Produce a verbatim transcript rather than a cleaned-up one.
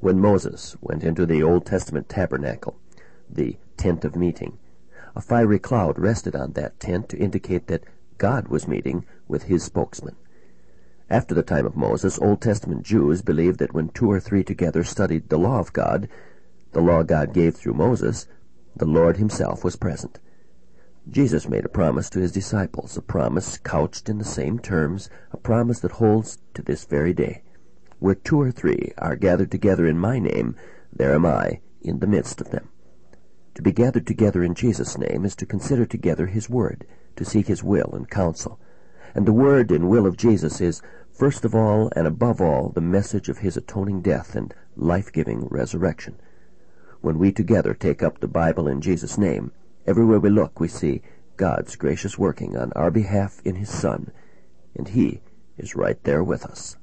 When Moses went into the Old Testament tabernacle, the tent of meeting, a fiery cloud rested on that tent to indicate that God was meeting with his spokesman. After the time of Moses, Old Testament Jews believed that when two or three together studied the law of God, the law God gave through Moses, the Lord himself was present. Jesus made a promise to his disciples, a promise couched in the same terms, a promise that holds to this very day. Where two or three are gathered together in my name, there am I in the midst of them. To be gathered together in Jesus' name is to consider together his word, to seek his will and counsel. And the word and will of Jesus is, first of all and above all, the message of his atoning death and life-giving resurrection. When we together take up the Bible in Jesus' name, everywhere we look we see God's gracious working on our behalf in his Son, and he is right there with us.